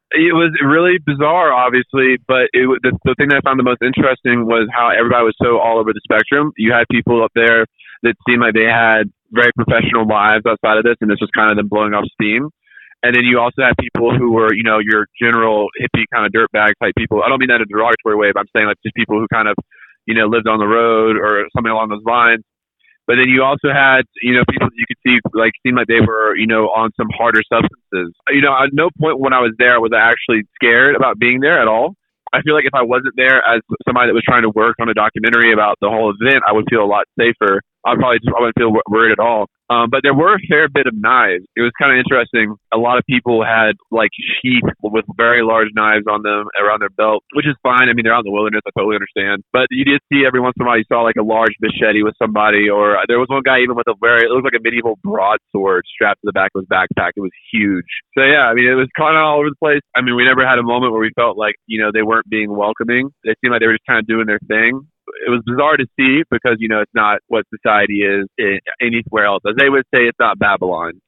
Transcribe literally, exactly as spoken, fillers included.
It was really bizarre, obviously, but it was, the, the thing that I found the most interesting was how everybody was so all over the spectrum. You had people up there that seemed like they had very professional lives outside of this, and this was kind of them blowing off steam. And then you also had people who were, you know, your general hippie kind of dirtbag type people. I don't mean that in a derogatory way, but I'm saying like just people who kind of, you know, lived on the road or something along those lines. But then you also had, you know, people that you could see like seemed like they were, you know, on some harder substances. You know, at no point when I was there was I actually scared about being there at all. I feel like if I wasn't there as somebody that was trying to work on a documentary about the whole event, I would feel a lot safer. I probably just I wouldn't feel worried at all. Um, but there were a fair bit of knives. It was kind of interesting. A lot of people had like sheath with very large knives on them around their belt, which is fine. I mean, they're out in the wilderness. I totally understand. But you did see every once in a while, you saw like a large machete with somebody, or there was one guy even with a very, it looked like a medieval broadsword strapped to the back of his backpack. It was huge. So yeah, I mean, it was kind of all over the place. I mean, we never had a moment where we felt like, you know, they weren't being welcoming. They seemed like they were just kind of doing their thing. It was bizarre to see because, you know, it's not what society is anywhere else. As they would say, it's not Babylon.